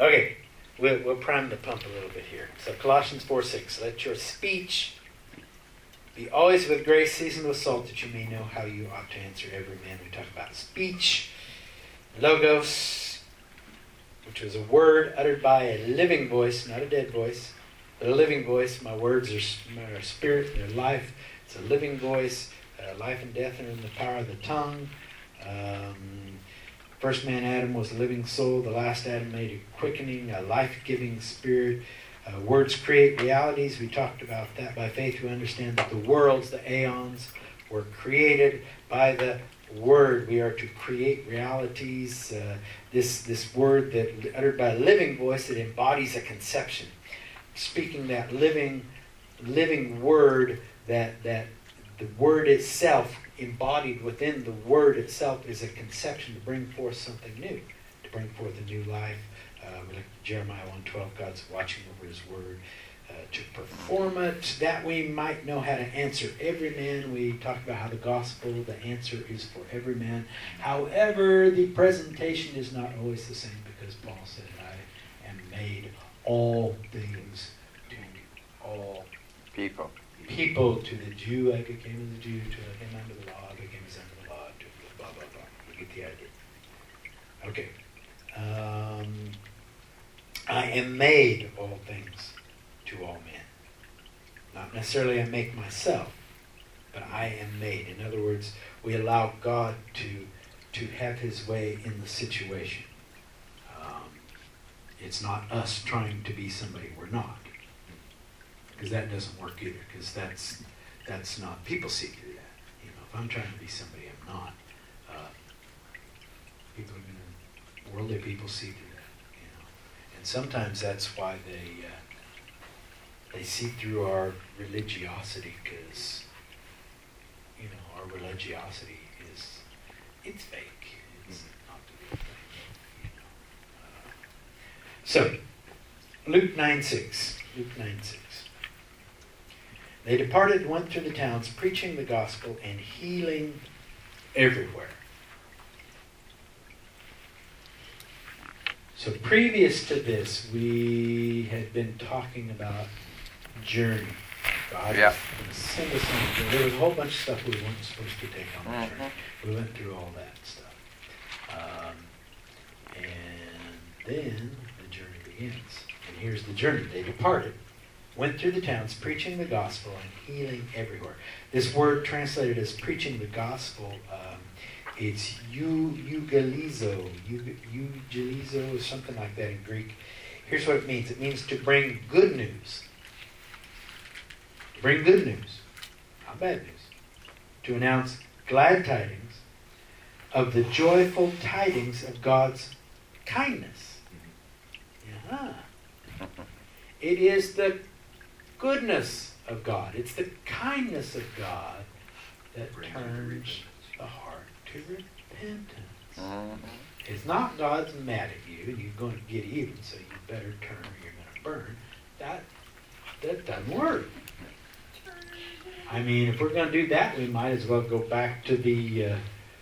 Okay, we'll prime the pump a little bit here. So Colossians 4:6, let your speech be always with grace, seasoned with salt, that you may know how you ought to answer every man. We talk about speech, logos, which was a word uttered by a living voice, not a dead voice, but a living voice. My words are spirit, they're life. It's a living voice. Life and death are in the power of the tongue. First man, Adam, was a living soul. The last Adam made a quickening, a life-giving spirit. Words create realities. We talked about that. By faith, we understand that the worlds, the aeons, were created by the word. We are to create realities. This word that uttered by a living voice that embodies a conception. Speaking that living word, that the word itself, embodied within the word itself, is a conception to bring forth something new, to bring forth a new life. Like Jeremiah 1:12, God's watching over his word to perform it, that we might know how to answer every man. We talked about how the gospel, the answer is for every man. However, the presentation is not always the same, because Paul said, I am made all things to all people. To the Jew, I became as a Jew. To him under the law, I became as under the law. To blah, blah, blah. You get the idea. Okay. I am made all things to all men. Not necessarily I make myself, but I am made. In other words, we allow God to have his way in the situation. It's not us trying to be somebody we're not. Because that doesn't work either, because that's not, people see through that. You know, if I'm trying to be somebody I'm not, people are going to, worldly people see through that, you know. And sometimes that's why they see through our religiosity, because, you know, our religiosity it's fake. It's not the real thing, you know. So, Luke 9:6. Luke 9:6. They departed and went through the towns, preaching the gospel and healing everywhere. So previous to this, we had been talking about journey. God was going to send us on a journey. There was a whole bunch of stuff we weren't supposed to take on the journey. We went through all that stuff. And then the journey begins. And here's the journey. They departed, went through the towns, preaching the gospel and healing everywhere. This word translated as preaching the gospel, it's eugelizo, or something like that in Greek. Here's what it means. It means to bring good news. To bring good news, not bad news. To announce glad tidings of the joyful tidings of God's kindness. Yeah. It is the goodness of God. It's the kindness of God that turns the heart to repentance. It's not God's mad at you and you're going to get even, so you better turn or you're going to burn. That doesn't work. I mean, if we're going to do that, we might as well go back to the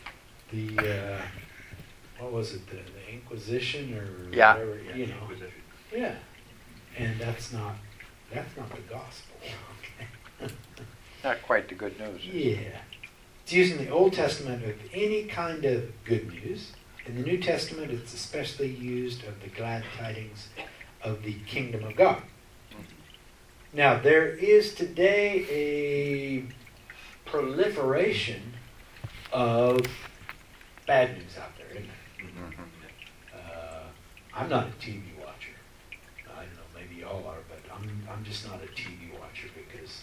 what was it, the Inquisition or whatever, you know. Yeah. And that's not the gospel. Okay. Not quite the good news. Yeah. It's used in the Old Testament of any kind of good news. In the New Testament, it's especially used of the glad tidings of the kingdom of God. Now, there is today a proliferation of bad news out there, isn't there? I'm not a TV watcher. I don't know, maybe y'all are, but I'm just not a TV watcher because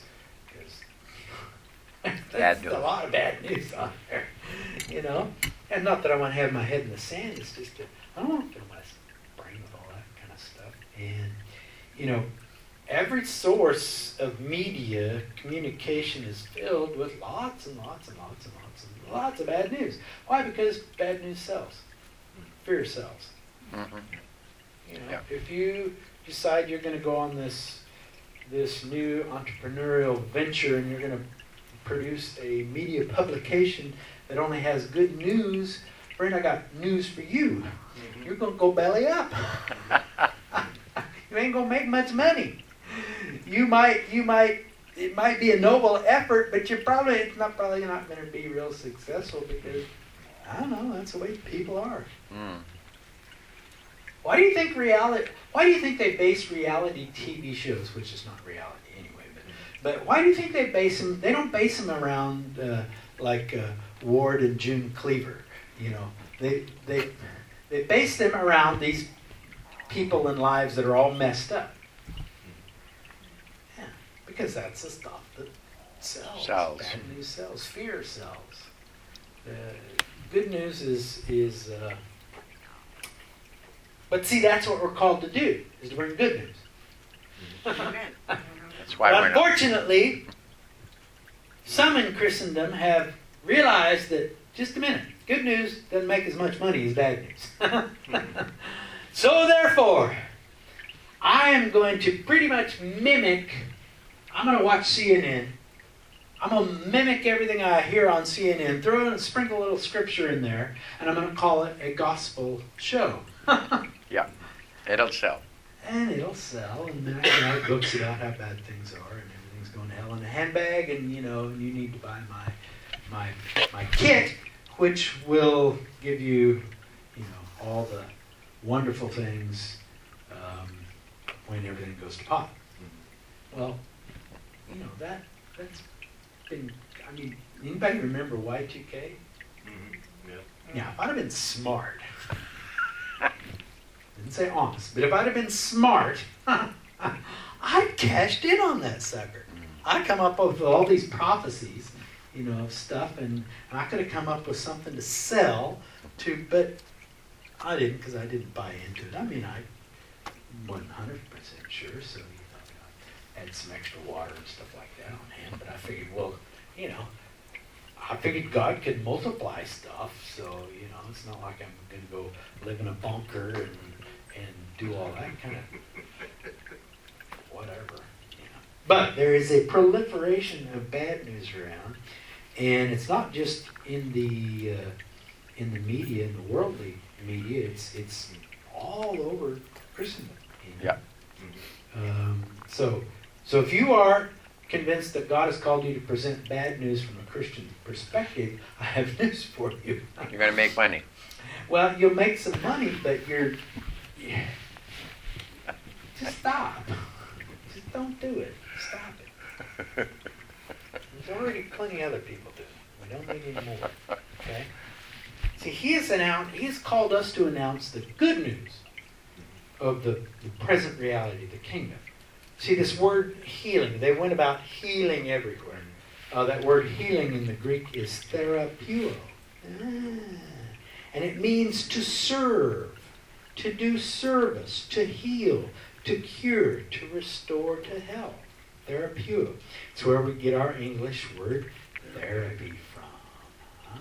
there's a lot of bad news out there, you know. And not that I want to have my head in the sand. It's just I don't want to fill my brain with all that kind of stuff. And you know, every source of media communication is filled with lots and lots and lots and lots and lots of bad news. Why? Because bad news sells. Fear sells. Mm-hmm. You know, if you decide you're going to go on this new entrepreneurial venture and you're going to produce a media publication that only has good news, friend, I got news for you. You're going to go belly up. ain't gonna make much money. It might be a noble effort, but it's probably not going to be real successful because, I don't know, that's the way people are. Why do you think they base reality TV shows, which is not reality anyway, but why do you think they base them? They don't base them around like Ward and June Cleaver. You know, they base them around these people and lives that are all messed up. Yeah, because that's the stuff that sells. Bad news sells. Fear sells. Good news is but see, that's what we're called to do, is to bring good news. That's why but unfortunately, some in Christendom have realized that, just a minute, good news doesn't make as much money as bad news. So therefore, I am going to pretty much mimic, I'm going to watch CNN. I'm going to mimic everything I hear on CNN, throw in and sprinkle a little scripture in there, and I'm going to call it a gospel show. Yeah, it'll sell. And it'll sell, and then I can write books about how bad things are, and everything's going to hell in a handbag, and you need to buy my kit, which will give you, all the wonderful things when everything goes to pot. Well, that's been, anybody remember Y2K? Mm-hmm. Yeah. Yeah, if I'd have been smart, didn't say honest, but if I'd have been smart, I'd cashed in on that sucker. I'd come up with all these prophecies, of stuff, and I could have come up with something to sell to, but I didn't, because I didn't buy into it. I wasn't 100% sure, so I had some extra water and stuff like that on hand, but I figured, I figured God could multiply stuff, so, it's not like I'm going to go live in a bunker and do all that kind of whatever. But there is a proliferation of bad news around, and it's not just in the media, in the worldly media. It's all over Christendom. Yeah. So if you are convinced that God has called you to present bad news from a Christian perspective, I have news for you. You're going to make money. Well, you'll make some money, but just stop. Just don't do it. Stop it. There's already plenty of other people doing it. We don't need any more. Okay? See, He's called us to announce the good news of the present reality of the kingdom. See, this word healing, they went about healing everywhere. That word healing in the Greek is therapeuo. And it means to serve, to do service, to heal, to cure, to restore to health. Therapeuo. It's where we get our English word therapy from.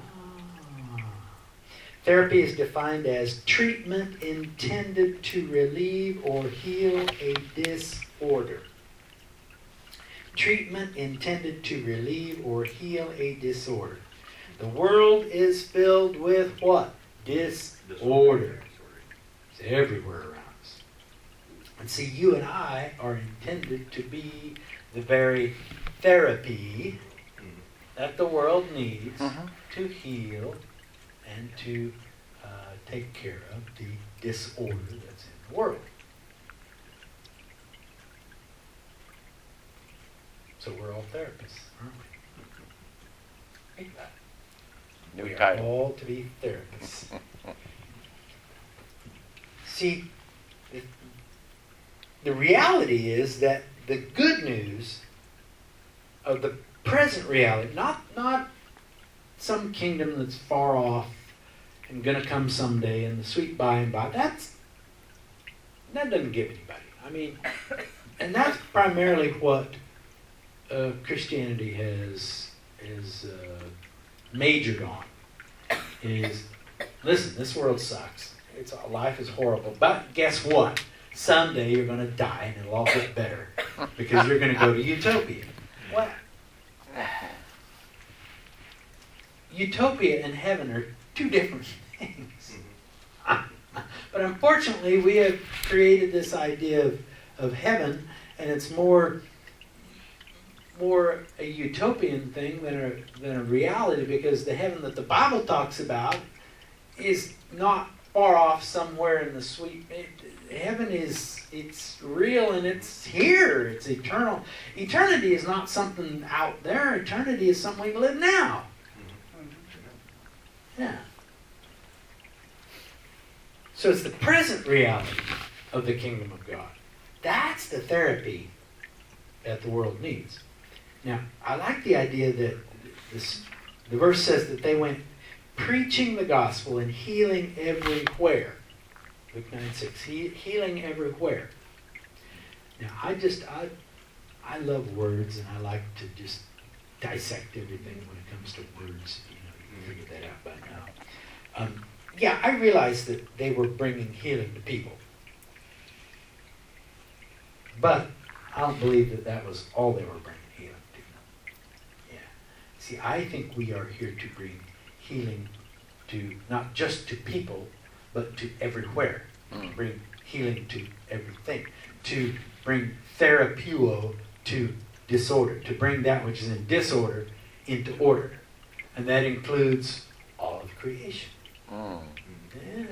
Therapy is defined as treatment intended to relieve or heal a disorder. Treatment intended to relieve or heal a disorder. The world is filled with what? Disorder. It's everywhere around us. And see, you and I are intended to be the very therapy that the world needs to heal and to take care of the disorder that's in the world. So we're all therapists, aren't we? Think about it. New We are title. all to be therapists. See, the reality is that the good news of the present reality, not some kingdom that's far off and going to come someday in the sweet by and by, that doesn't give anybody. And that's primarily what Christianity has majored on. Is, listen, this world sucks. Life is horrible. But guess what? Someday you're going to die and it'll all get better because you're going to go to utopia. What? Utopia and heaven are two different things. But unfortunately, we have created this idea of heaven, and it's more a utopian thing than a reality, because the heaven that the Bible talks about is not far off somewhere in the sweet. Heaven it's real and it's here. It's eternal. Eternity is not something out there. Eternity is something we can live now. Yeah. So it's the present reality of the kingdom of God. That's the therapy that the world needs. Now, I like the idea that the verse says that they went preaching the gospel and healing everywhere. Luke 9:6, healing everywhere. Now, I love words, and I like to just dissect everything when it comes to words. You figured that out by now. Yeah, I realized that they were bringing healing to people. But I don't believe that was all they were bringing healing to. Yeah. See, I think we are here to bring healing to, not just to people, but to everywhere. To bring healing to everything. To bring therapeuo to disorder. To bring that which is in disorder into order. And that includes all of creation. Yeah.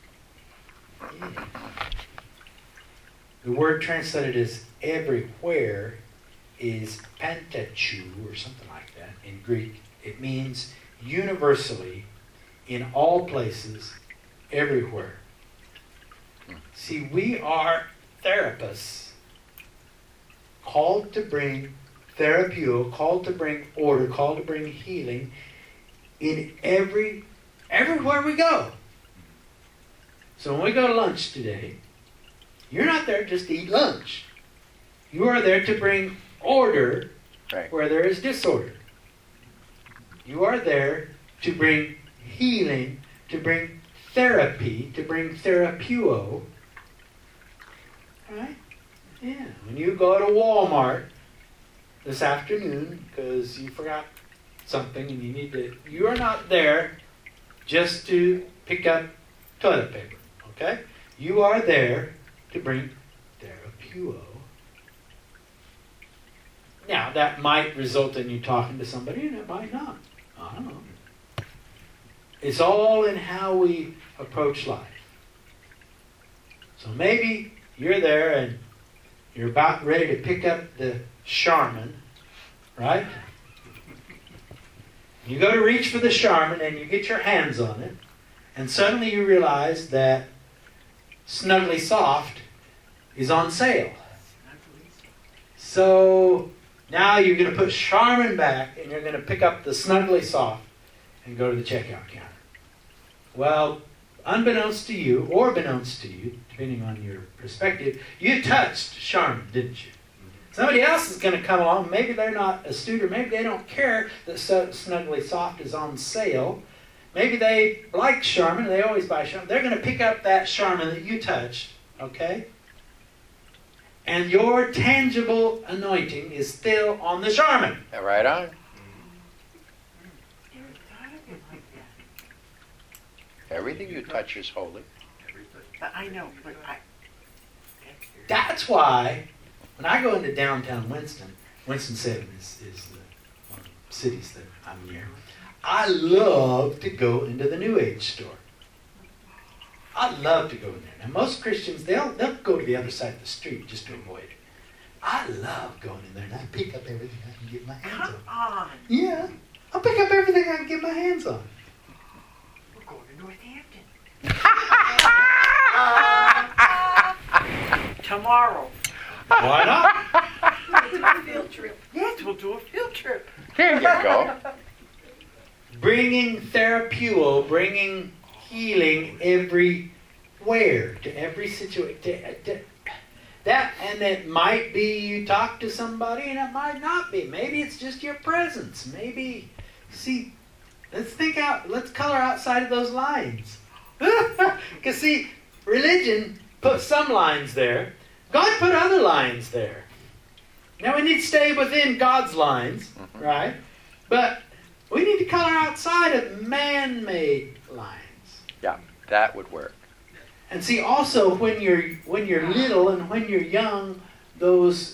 The word translated as everywhere is pantechou, or something like that in Greek. It means universally, in all places, everywhere. See, we are therapists, called to bring therapeuo, called to bring order, called to bring healing in everywhere we go. So when we go to lunch today, you're not there just to eat lunch. You are there to bring order where there is disorder. You are there to bring healing, to bring therapy, to bring therapeuo. Right? Yeah. When you go to Walmart this afternoon because you forgot something and you are not there just to pick up toilet paper. Okay? You are there to bring therapeuo. Now, that might result in you talking to somebody, and it might not. I don't know. It's all in how we approach life. So maybe you're there and you're about ready to pick up the Charmin, right? You go to reach for the Charmin and you get your hands on it, and suddenly you realize that Snuggly Soft is on sale. So now you're going to put Charmin back and you're going to pick up the Snuggly Soft and go to the checkout counter. Well, unbeknownst to you, or beknownst to you, depending on your perspective, you touched Charmin, didn't you? Somebody else is going to come along. Maybe they're not astute, or maybe they don't care that Snuggly Soft is on sale. Maybe they like Charmin, they always buy Charmin. They're going to pick up that Charmin that you touched, okay? And your tangible anointing is still on the Charmin. Right on. Everything you touch is holy. But I know, but That's why when I go into downtown Winston-Salem is one of the cities that I'm near, I love to go into the New Age store. I love to go in there. Now, most Christians, they'll go to the other side of the street just to avoid it. I love going in there and I pick up everything I can get my hands come on. Yeah, I'll pick up everything I can get my hands on. We're going to Northampton. Tomorrow. Why not? Let's do a field trip. Yes, we'll do a field trip. There you go. Bringing therapeuo, bringing healing everywhere, to every situation. That, and it might be you talk to somebody, and it might not be. Maybe it's just your presence. Maybe, see, let's color outside of those lines. Because see, religion put some lines there. God put other lines there. Now we need to stay within God's lines, right? But we need to color outside of man-made lines. Yeah, that would work. And see, also when you're little and when you're young, those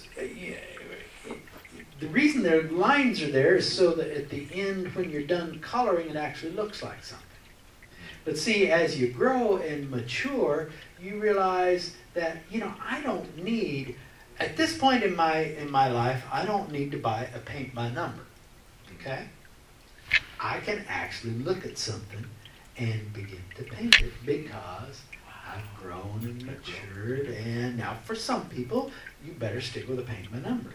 the reason their lines are there is so that at the end, when you're done coloring, it actually looks like something. But see, as you grow and mature, you realize that I don't need, at this point in my life, I don't need to buy a paint by number. Okay? I can actually look at something and begin to paint it because I've grown and matured. And now, for some people, you better stick with a paint by number.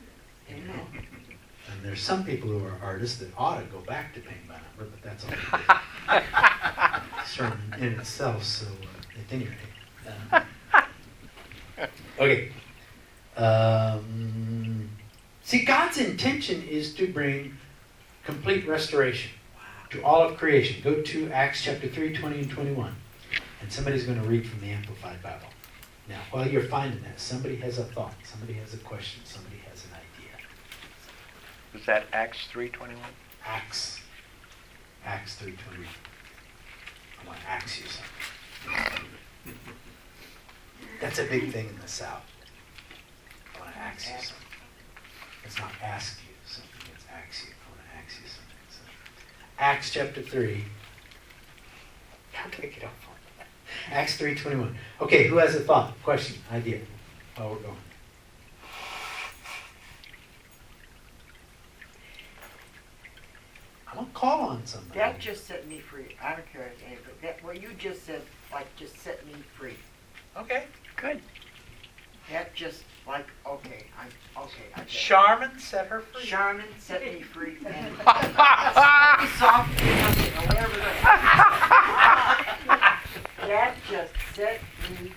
And there's some people who are artists that ought to go back to paint by number, but that's all sermon in itself. So at any rate, okay. See, God's intention is to bring complete restoration to all of creation. Go to Acts chapter 3, 20 and 21. And somebody's going to read from the Amplified Bible. Now, while you're finding that, somebody has a thought, somebody has a question, somebody has an idea. Was that Acts 3:21? Acts 3:21. I want to ask you something. That's a big thing in the South. I want to ask you something. It's not ask you something, it's ask you. I want to ask you something. So, Acts chapter 3. How did I get off on that? Acts 3:21. Okay, who has a thought, question, idea while we're going? I'm going to call on somebody. That just set me free. I don't care, but that what you just said, just set me free. Okay. Good. That just I get it. Charmin set her free. Charmin set me free. And soft, or whatever that just set me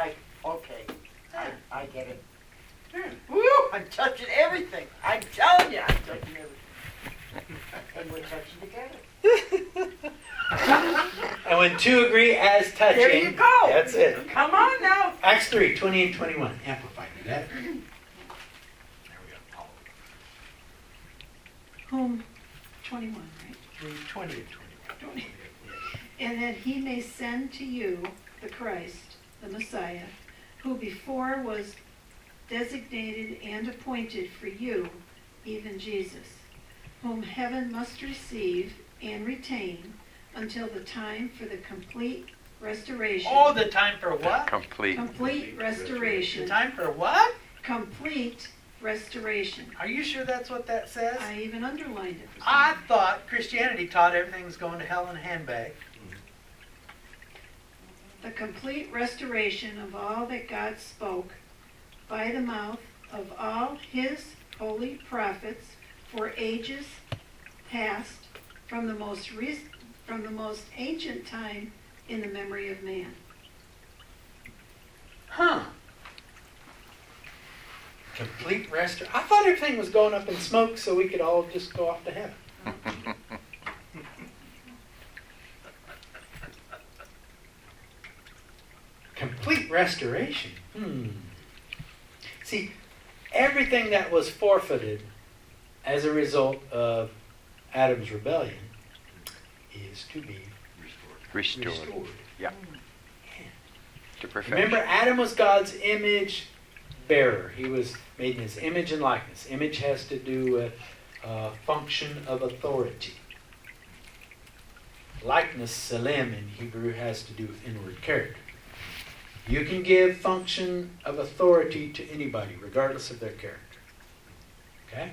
I get it. Woo! I'm touching everything. I'm telling you, I'm touching everything. And we're touching together. And when two agree as touching, There you go. That's it. Come on now. Acts 3, 20 and 21. Amplified. You got it? There we go. Whom, 21, right? 20 and 21. 20. And that he may send to you the Christ, the Messiah, who before was designated and appointed for you, even Jesus, whom heaven must receive and retain until the time for the complete restoration. Oh, the time for what? Complete. Complete restoration. The time for what? Complete restoration. Are you sure that's what that says? I even underlined it. I thought Christianity taught everything was going to hell in a handbag. The complete restoration of all that God spoke by the mouth of all his holy prophets for ages past, from the most ancient time in the memory of man. Huh. Complete restoration. I thought everything was going up in smoke so we could all just go off to heaven. Complete restoration. See, everything that was forfeited as a result of Adam's rebellion is to be Restored. Yeah. To perfection. Remember, Adam was God's image bearer. He was made in his image and likeness. Image has to do with function of authority. Likeness, salim in Hebrew, has to do with inward character. You can give function of authority to anybody, regardless of their character. Okay?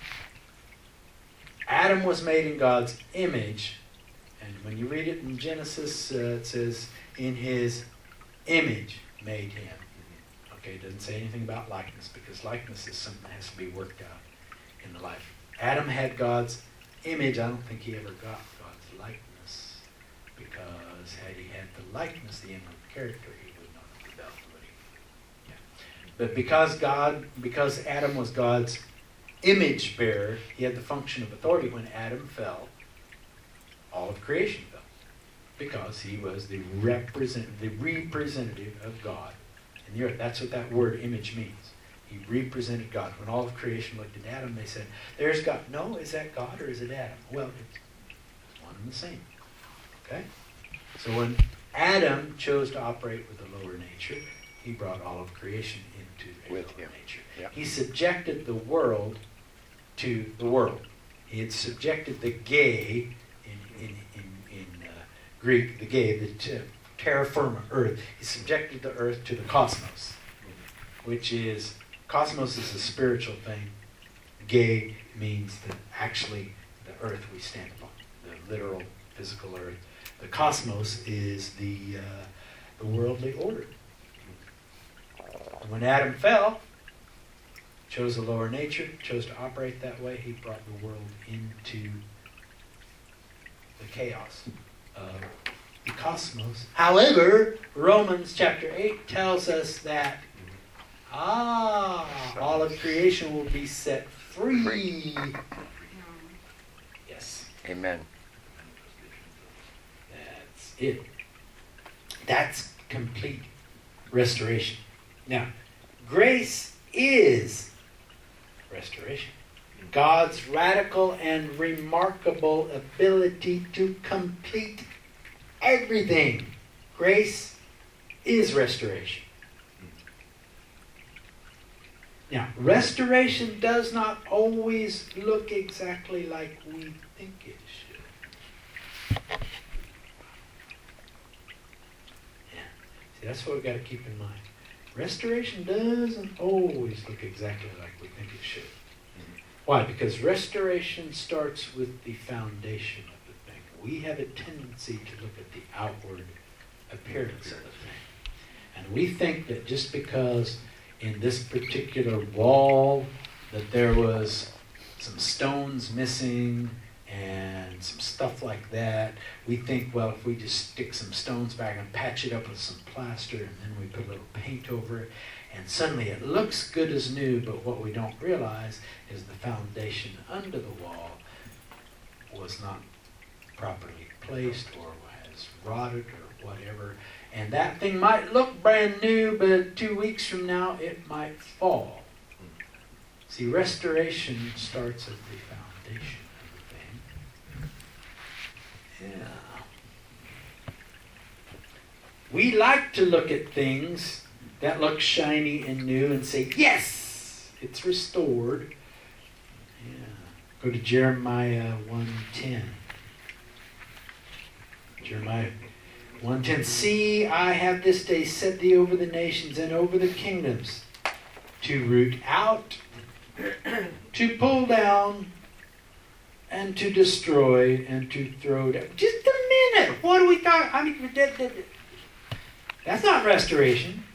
Adam was made in God's image, and when you read it in Genesis, it says, in his image made him. Okay, it doesn't say anything about likeness, because likeness is something that has to be worked out in the life. Adam had God's image. I don't think he ever got God's likeness, because had he had the likeness, the inward character, he would not have rebelled, would he? Yeah. But because Adam was God's image bearer, he had the function of authority. When Adam fell, all of creation fell, because he was the representative of God in the earth. That's what that word image means. He represented God. When all of creation looked at Adam, they said, there's God. No, is that God or is it Adam? Well, it's one and the same. Okay? So when Adam chose to operate with a lower nature. He brought all of creation into a With lower him. nature. Yeah. He subjected the world to the world. He had subjected the gay, in Greek, the gay, the terra firma, earth. He subjected the earth to the cosmos, which is, cosmos is a spiritual thing. Gay means that actually the earth we stand upon, the literal physical earth. The cosmos is the worldly order. And when Adam fell, chose a lower nature, chose to operate that way, he brought the world into the chaos of the cosmos. However, Romans chapter 8 tells us that all of creation will be set free. Yes. Amen. That's it. That's complete restoration. Now, grace is restoration. God's radical and remarkable ability to complete everything. Grace is restoration. Now, restoration does not always look exactly like we think it should. Yeah. See, that's what we've got to keep in mind. Restoration doesn't always look exactly like we think it should. Why? Because restoration starts with the foundation of the thing. We have a tendency to look at the outward appearance of the thing. And we think that just because in this particular wall that there was some stones missing and some stuff like that, we think, well, if we just stick some stones back and patch it up with some plaster and then we put a little paint over it, and suddenly it looks good as new, but what we don't realize is the foundation under the wall was not properly placed or has rotted or whatever. And that thing might look brand new, but 2 weeks from now it might fall. See, restoration starts at the foundation of the thing. Yeah. We like to look at things that look shiny and new and say, yes, it's restored. Yeah. Go to Jeremiah 1:10. Jeremiah 1:10. See, I have this day set thee over the nations and over the kingdoms, to root out, to pull down, and to destroy, and to throw down. Just a minute. What are we talking? I mean, that's not restoration.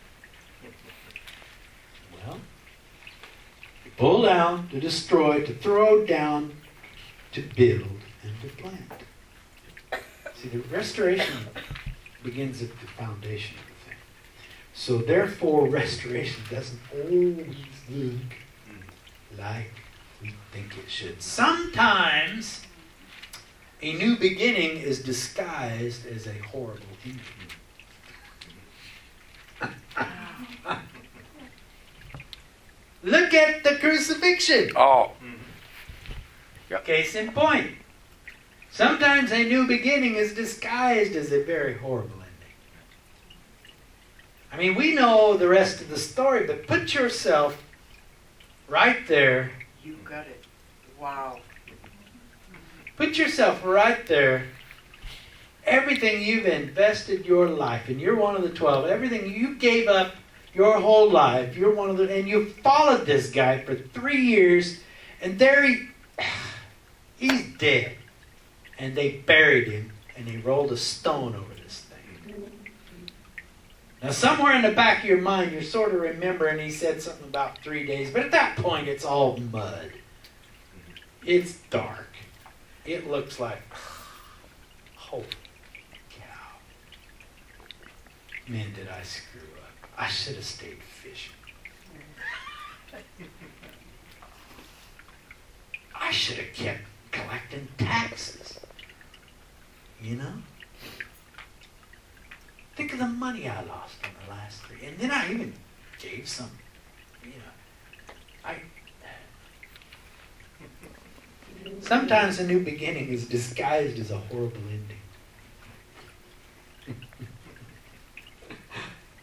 Well, to pull down, to destroy, to throw down, to build, and to plant. See, the restoration begins at the foundation of the thing. So therefore, restoration doesn't always look like we think it should. Sometimes a new beginning is disguised as a horrible ending. Look at the crucifixion. Oh. Yep. Case in point. Sometimes a new beginning is disguised as a very horrible ending. I mean, we know the rest of the story, but put yourself right there. You got it. Wow. Put yourself right there. Everything you've invested your life in, you're one of the 12. Everything you gave up your whole life, you're one of the, and you followed this guy for 3 years, and there he's dead. And they buried him, and they rolled a stone over this thing. Now, somewhere in the back of your mind, you're sort of remembering he said something about 3 days, but at that point, it's all mud. It's dark. It looks like, holy cow. Man, did I screw up. I should have stayed fishing. I should have kept collecting taxes. You know? Think of the money I lost in the last 3. And then I even gave some, you know. Sometimes a new beginning is disguised as a horrible ending.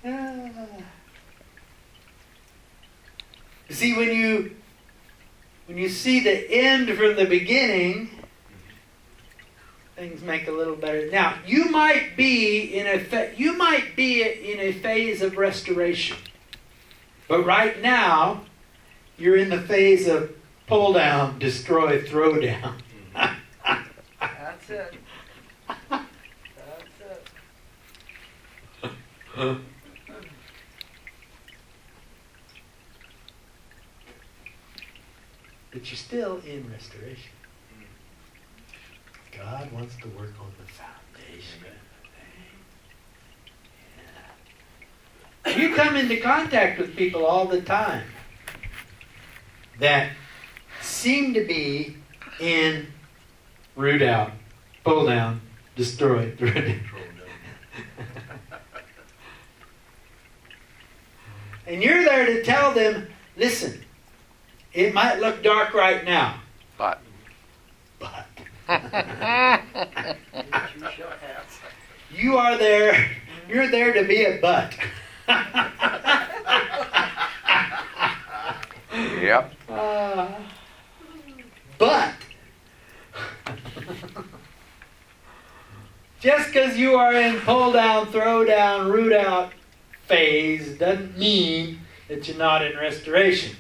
See, when you see the end from the beginning, things make a little better. Now, you might be in a phase of restoration, but right now you're in the phase of pull down, destroy, throw down. That's it. That's it. But you're still in restoration. God wants to work on the foundation of the thing. Yeah. You come into contact with people all the time that seem to be in root out, pull down, destroy, throw down. And you're there to tell them, listen, it might look dark right now, But. You are there. You're there to be a butt. Yep. But just because you are in pull down, throw down, root out phase doesn't mean that you're not in restoration.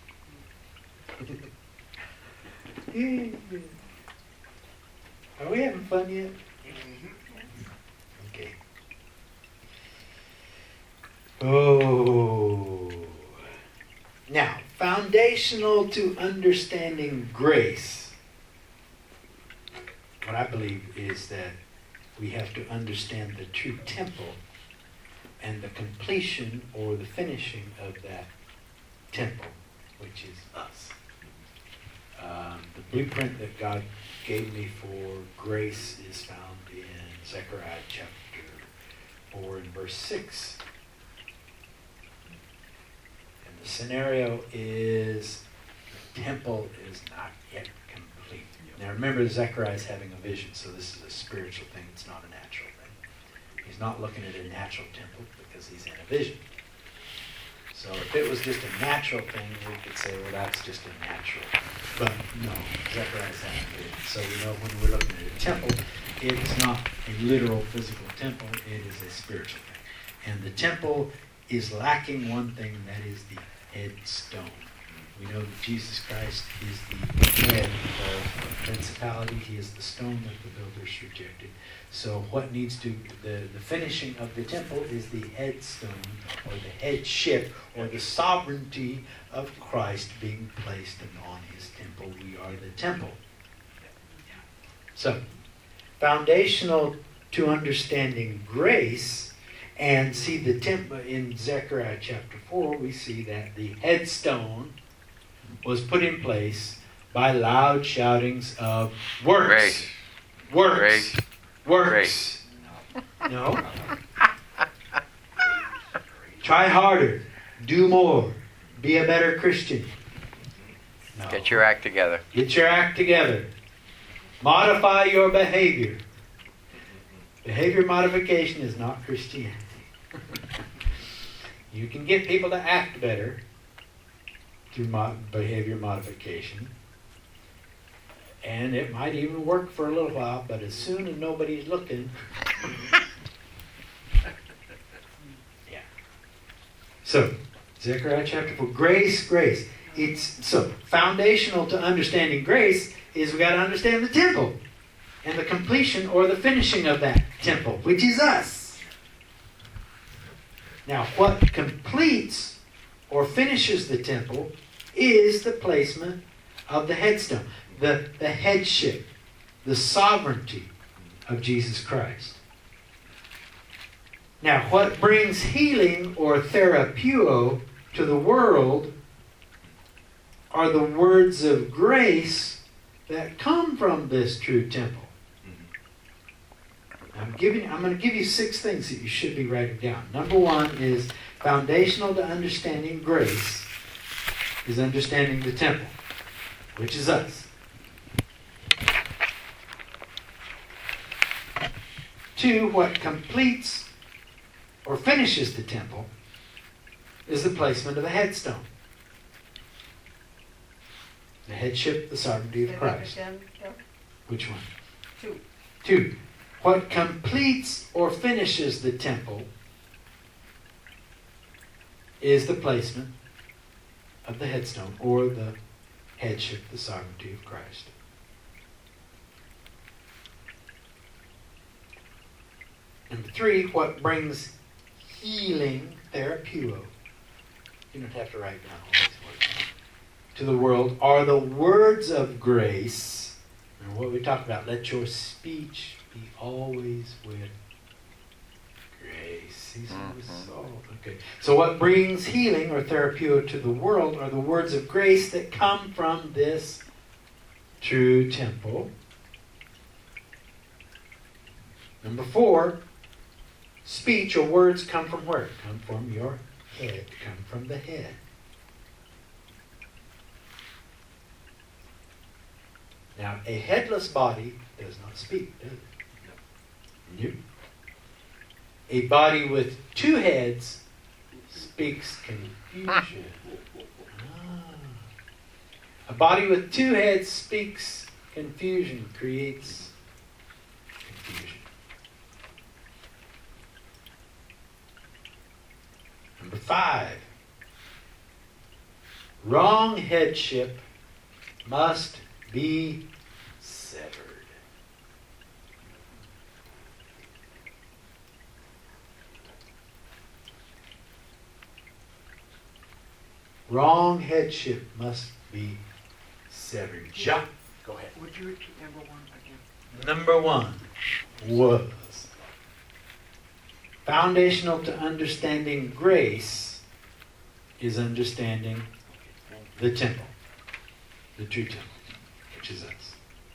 Are we having fun yet? Okay. Oh. Now, foundational to understanding grace, what I believe is that we have to understand the true temple and the completion or the finishing of that temple, which is us. The blueprint that God gave me for grace is found in Zechariah chapter 4 and verse 6. And the scenario is the temple is not yet complete. Now remember, Zechariah is having a vision, so this is a spiritual thing. It's not a natural thing. He's not looking at a natural temple because he's in a vision. So if it was just a natural thing, we could say, well, that's just a natural. But no, Zechariah's having a vision. So we know when we're looking at a temple, it's not a literal physical temple, it is a spiritual thing. And the temple is lacking one thing, and that is the headstone. We know that Jesus Christ is the head of principality. He is the stone that the builders rejected. So what needs to, the finishing of the temple is the headstone, or the headship, or the sovereignty of Christ being placed upon his temple. We are the temple. So, foundational to understanding grace, and see the temple in Zechariah chapter 4, we see that the headstone was put in place by loud shoutings of works. Grace. Works. Grace. Works. Grace. No. Try harder. Do more. Be a better Christian. No. Get your act together. Get your act together. Modify your behavior. Behavior modification is not Christianity. You can get people to act better through behavior modification. And it might even work for a little while, but as soon as nobody's looking... Yeah. So, Zechariah chapter 4. Grace, grace. So, foundational to understanding grace is we got to understand the temple and the completion or the finishing of that temple, which is us. Now, what completes or finishes the temple is the placement of the headstone, the headship, the sovereignty of Jesus Christ. Now, what brings healing or therapeuo to the world are the words of grace that come from this true temple. I'm going to give you 6 things that you should be writing down. Number 1 is foundational to understanding grace is understanding the temple, which is us. 2, what completes or finishes the temple is the placement of the headstone. The headship, the sovereignty of Say that Christ. again, Joe? Which one? 2. 2. What completes or finishes the temple is the placement of the headstone, or the headship, the sovereignty of Christ. Number 3, what brings healing, therapeuo. You don't have to write down all these words. To the world are the words of grace. And what we talked about, let your speech be always with grace. Seasoned with salt. Okay. So what brings healing or therapeuo to the world are the words of grace that come from this true temple. Number 4, speech or words come from where? Come from your head. Come from the head. Now, a headless body does not speak, does it? Nope. A body with 2 heads speaks confusion. A body with 2 heads speaks confusion, creates confusion. Number 5. Wrong headship must be severed. Wrong headship must be severed. Jump. Go ahead. Would you repeat number 1 again? Number 1 was foundational to understanding grace is understanding the temple, the true temple, which is us.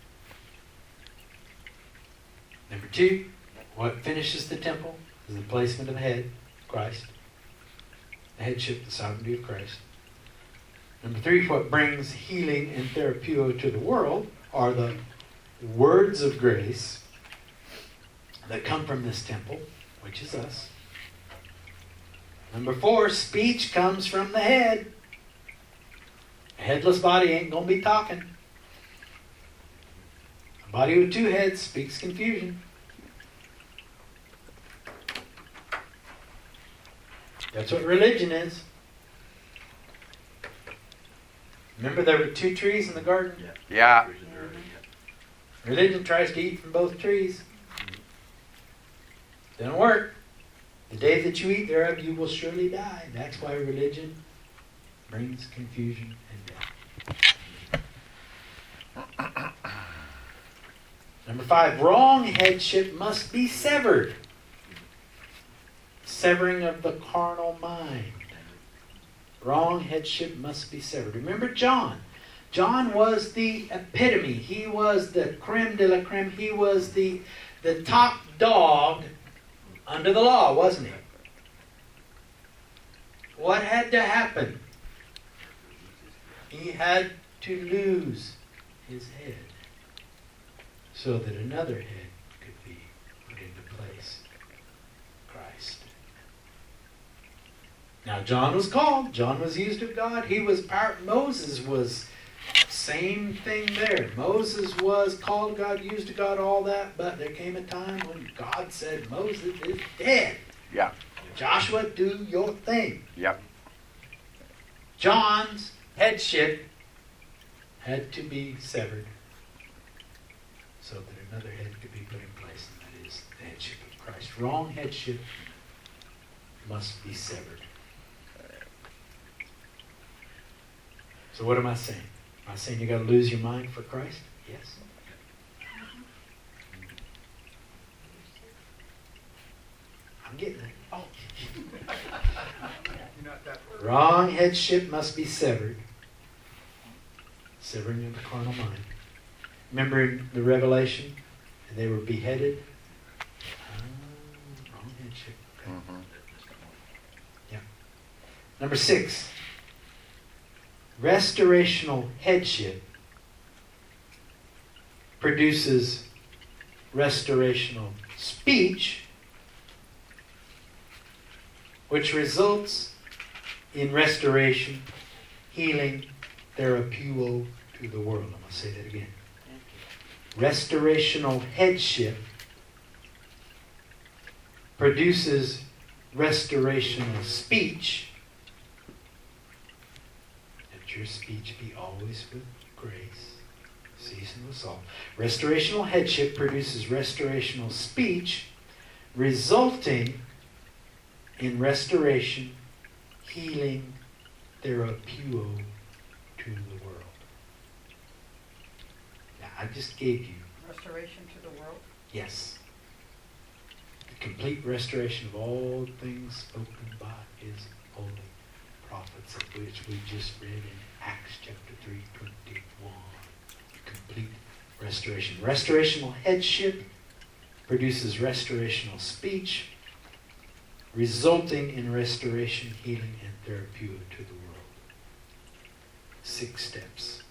Number 2, what finishes the temple is the placement of the head, Christ. The headship, the sovereignty of Christ. Number 3, what brings healing and therapeuo to the world are the words of grace that come from this temple, which is us. Number 4, speech comes from the head. A headless body ain't going to be talking. A body with 2 heads speaks confusion. That's what religion is. Remember there were 2 trees in the garden? Yeah. Religion tries to eat from both trees. Doesn't work. The day that you eat thereof, you will surely die. That's why religion brings confusion and death. Number 5, wrong headship must be severed. Severing of the carnal mind. Wrong headship must be severed. Remember John. John was the epitome. He was the creme de la creme. He was the top dog under the law, wasn't he? What had to happen? He had to lose his head so that another head could be put into place. Christ. Now John was called. John was used of God. He was Moses was same thing there. Moses was called of God, used of God, all that, but there came a time when God said, Moses is dead. Yeah. Joshua, do your thing. Yep. John's headship had to be severed so that another head could be put in place, and that is the headship of Christ. Wrong headship must be severed. So what am I saying? Am I saying you got to lose your mind for Christ? Yes. I'm getting it. Oh. Wrong headship must be severed. Severing of the carnal mind. Remember in the Revelation, and they were beheaded. Wrong headship. Okay. Mm-hmm. Yeah. Number 6. Restorational headship produces restorational speech, which results in restoration, healing, therapeuo to the world. I'm going to say that again. Restorational headship produces restorational speech. Let your speech be always with grace, seasoned with salt. Restorational headship produces restorational speech, resulting in restoration, healing, therapeuo to the world. Now, I just gave you, Restoration to the world. yes, the complete restoration of all things spoken by his holy prophets, of which we just read in Acts chapter 3:21. Complete restoration. Restorational headship produces restorational speech, resulting in restoration, healing, and therapeuo to the world. 6 steps.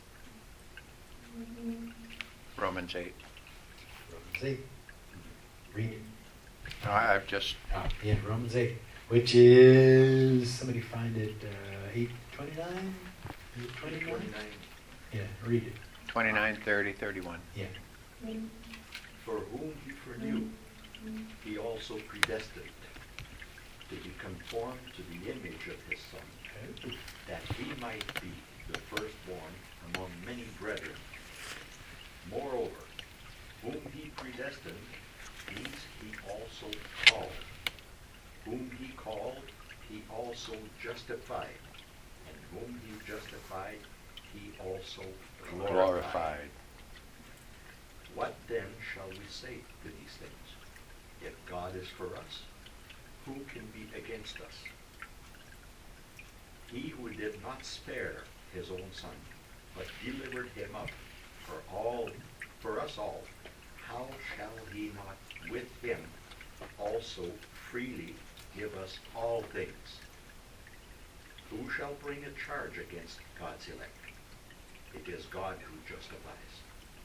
Romans 8. Romans 8. Read it. No, I've just, Yeah, Romans 8, which is, somebody find it, 8:29? Is it 29? 29. Yeah, read it. 29, 30, 31. Yeah. For whom he foreknew, he also predestined to be conformed to the image of his Son, that he might be the firstborn among many brethren. Moreover, whom he predestined, these he also called. Whom he called, he also justified. And whom he justified, he also glorified. What then shall we say to these things? If God is for us, who can be against us? He who did not spare his own Son, but delivered him up for us all, how shall he not with him also freely give us all things? Who shall bring a charge against God's elect? It is God who justifies.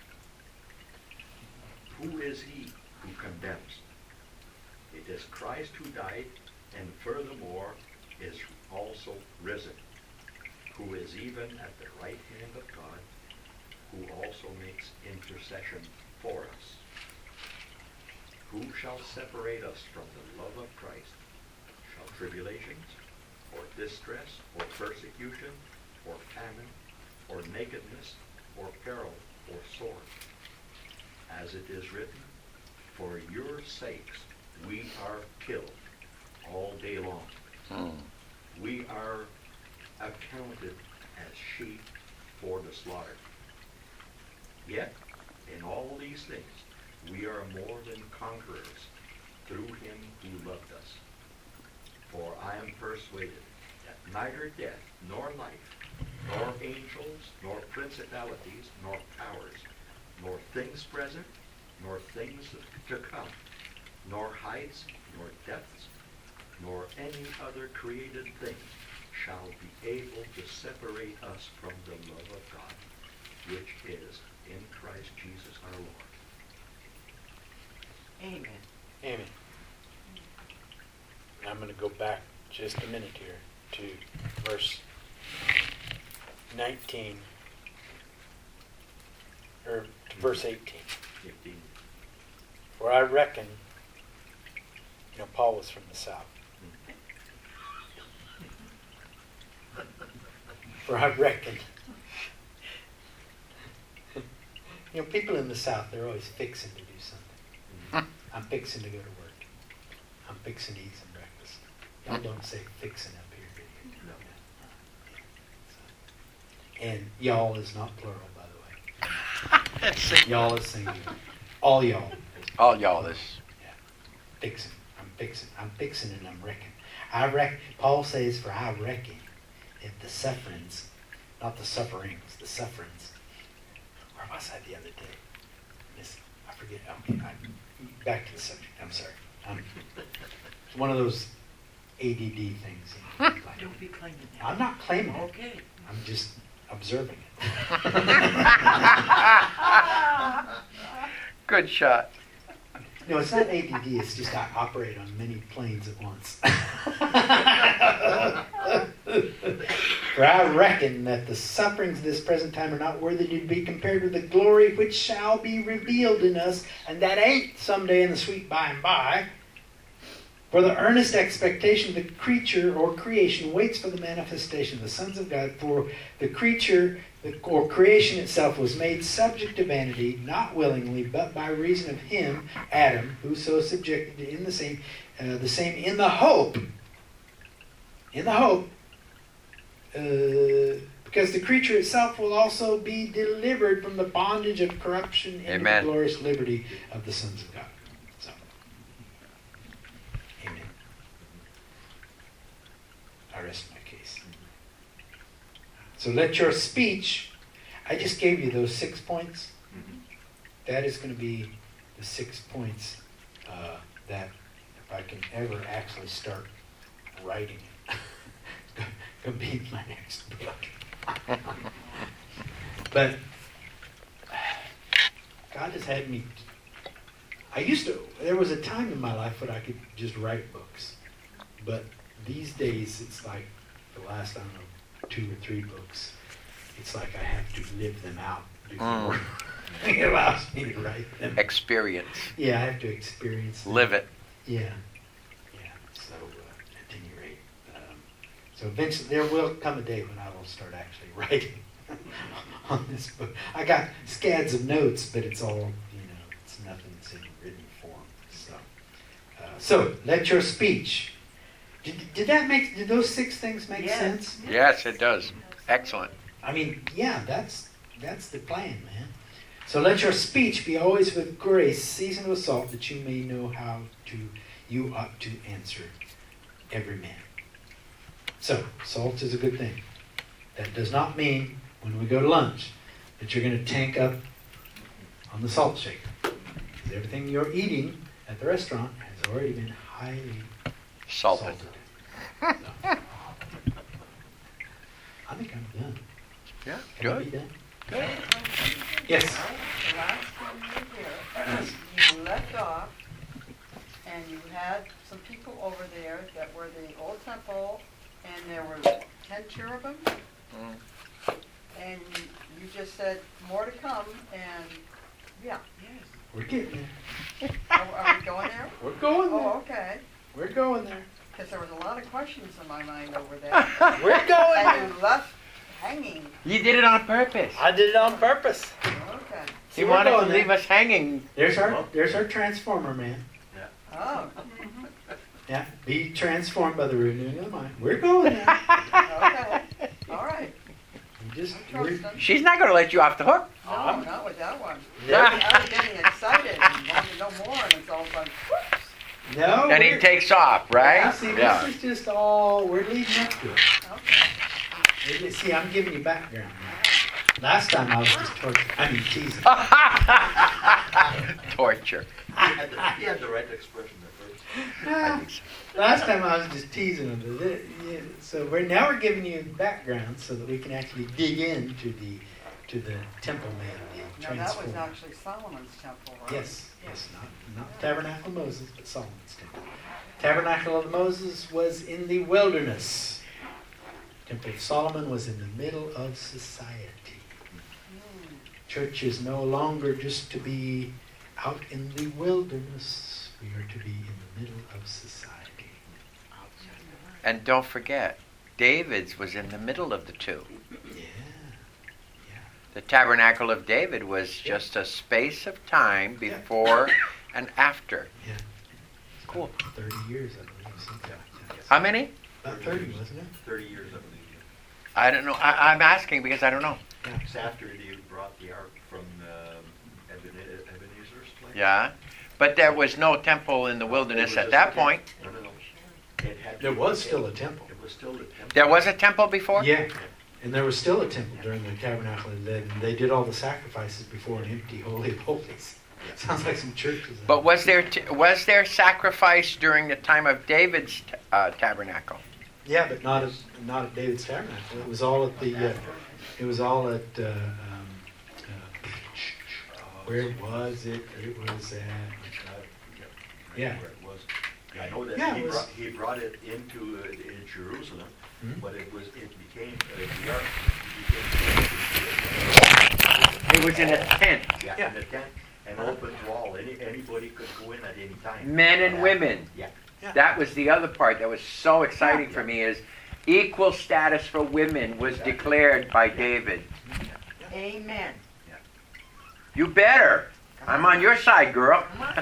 Who is he who condemns? It is Christ who died, and furthermore is also risen, who is even at the right hand of God, who also makes intercession for us. Who shall separate us from the love of Christ? Shall tribulations, or distress, or persecution, or famine, or nakedness, or peril, or sword? As it is written, for your sakes we are killed all day long. We are accounted as sheep for the slaughter. Yet, in all these things, we are more than conquerors through him who loved us. For I am persuaded that neither death, nor life, nor angels, nor principalities, nor powers, nor things present, nor things to come, nor heights, nor depths, nor any other created thing shall be able to separate us from the love of God, which is in Christ Jesus our Lord. Amen. Amen. I'm going to go back just a minute here to verse 19, or to verse 18. 15. For I reckon, Paul was from the south. For I reckon, people in the south, they're always fixing to do something. I'm fixing to go to work. I'm fixing to eat some breakfast. Y'all don't say fixing up here, do you? No. And y'all is not plural, by the way. Y'all is singular. All y'all. All y'all is. Yeah. Fixing. I'm fixing and I'm reckon. I reckon. Paul says, for I reckon if the sufferings, not the sufferings, the sufferings. Where was I the other day? I forget. Okay, back to the subject. I'm sorry. It's one of those ADD things. Don't be claiming that. I'm not claiming it. Okay. I'm just observing it. Good shot. No, it's not ADD. It's just I operate on many planes at once. For I reckon that the sufferings of this present time are not worthy to be compared with the glory which shall be revealed in us, and that ain't someday in the sweet by and by. For the earnest expectation of the creature or creation waits for the manifestation of the sons of God. For the creature or creation itself was made subject to vanity, not willingly, but by reason of him, Adam, who so subjected in the same in the hope, because the creature itself will also be delivered from the bondage of corruption into Amen. the glorious liberty of the sons of God. So, amen. I rest my case. So let your speech, I just gave you those 6 points. That is going to be the 6 points that if I can ever actually start writing it, going to be my next book. But God has had me, there was a time in my life when I could just write books. But these days, it's like the last, I don't know, 2 or 3 books. It's like I have to live them out before it allows me to write them. Experience. Yeah, I have to experience them. Live it. Yeah. So, at any rate. So eventually, there will come a day when I will start actually writing on this book. I got scads of notes, but it's all, it's nothing that's in written form. So let your speech. Did those 6 things make Yes. sense? Yes, it does. Excellent. I mean, yeah, that's the plan, man. So let your speech be always with grace, seasoned with salt, that you may know how you ought to answer every man. So, salt is a good thing. That does not mean when we go to lunch that you're going to tank up on the salt shaker. Because everything you're eating at the restaurant has already been highly Salted. So, I think I'm done. Yeah, Can I be good. done? Good. Yes. The last time you were here, you left off, and you had some people over there that were the old temple, and there were 10 cherubim, and you just said more to come, and yeah. We're getting there. Are we going there? We're going there. Oh, okay. We're going there. Because there was a lot of questions in my mind over there. We're going there. And you left hanging. You did it on purpose. I did it on purpose. Okay. He we're wanted to going there. leave us hanging. There's our transformer, man. Oh, Yeah, be transformed by the renewing of the mind. We're going there. okay. All right. We're, She's not going to let you off the hook. No, not with that one. Yeah. I was getting excited and wanted to know more, and it's all like, whoops. no. Then he we're- takes off, right? Yeah, see, this is just all we're leading up to it. Okay. See, I'm giving you background. Now. Last time I was just torturing. I mean, teasing. Torture. He had the right expression at first. Last time I was just teasing them. So we're giving you background so that we can actually dig into the temple man, the No, that was transformer. actually Solomon's temple, right? Yes, not the Tabernacle of Moses, but Solomon's temple. Tabernacle of Moses was in the wilderness. Temple of Solomon was in the middle of society. Church is no longer just to be out in the wilderness. We are to be in the middle of society. And don't forget, David's was in the middle of the two. Yeah. The Tabernacle of David was just a space of time before and after. Yeah. Cool. 30 years, I believe. Something like that. How many? About 30, wasn't it? 30 years, I believe. I don't know. I'm asking because I don't know. It's after they brought the ark from Ebenezer's place. Yeah. But there was no temple in the wilderness at that point. No. It had There to- was still a temple. It was still a temple. There was a temple before? Yeah. And there was still a temple during the tabernacle, and then they did all the sacrifices before an empty holy of holies. Sounds like some churches. But was there sacrifice during the time of David's tabernacle? Yeah, but not at David's tabernacle. It was all at the. Where was it? It was at. Yeah. where it was. I know that Yeah, he, it was- he brought it into in Jerusalem, Mhm. but it became the ark It was in a tent. yeah, in a tent, and open to all. Anybody could go in at any time. Men and women. Yeah. Yeah. That was the other part that was so exciting Yeah. for me is equal status for women was Exactly. declared by David. Amen. You better. I'm on your side, girl.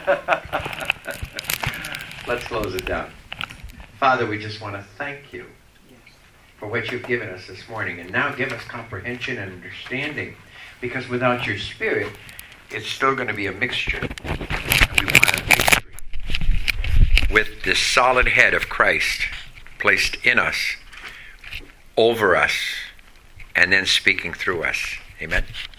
Let's close it down. Father, we just want to thank you for what you've given us this morning. And now give us comprehension and understanding. Because without your Spirit, it's still going to be a mixture. And we want a victory with this solid head of Christ placed in us, over us, and then speaking through us. Amen.